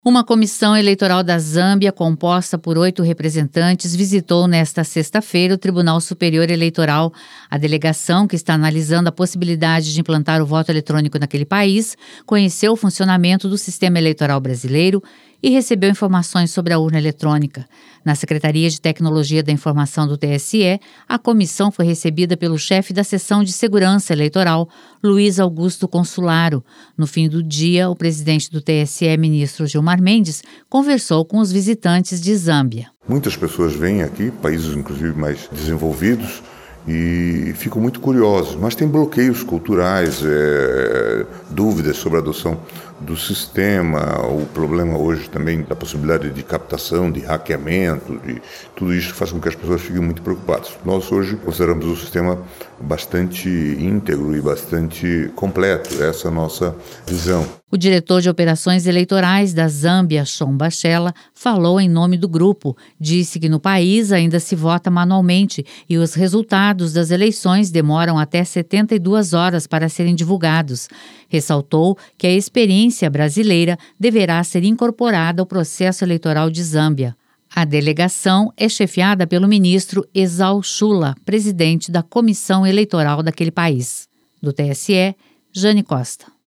Uma comissão eleitoral da Zâmbia, composta por 8 representantes, visitou nesta sexta-feira o Tribunal Superior Eleitoral. A delegação, que está analisando a possibilidade de implantar o voto eletrônico naquele país, conheceu o funcionamento do sistema eleitoral brasileiro e recebeu informações sobre a urna eletrônica. Na Secretaria de Tecnologia da Informação do TSE, a comissão foi recebida pelo chefe da Seção de Segurança Eleitoral, Luiz Augusto Consularo. No fim do dia, o presidente do TSE, ministro Gilmar Mendes, conversou com os visitantes de Zâmbia. Muitas pessoas vêm aqui, países inclusive mais desenvolvidos, e ficam muito curiosos, mas tem bloqueios culturais, dúvidas sobre a adoção do sistema, o problema hoje também da possibilidade de captação, de hackeamento, de tudo isso faz com que as pessoas fiquem muito preocupadas. Nós hoje consideramos o sistema bastante íntegro e bastante completo, essa é a nossa visão. O diretor de operações eleitorais da Zâmbia, Shon Bachela, falou em nome do grupo. Disse que no país ainda se vota manualmente e os resultados das eleições demoram até 72 horas para serem divulgados. Ressaltou que a experiência brasileira deverá ser incorporada ao processo eleitoral de Zâmbia. A delegação é chefiada pelo ministro Exal Chula, presidente da Comissão Eleitoral daquele país. Do TSE, Jane Costa.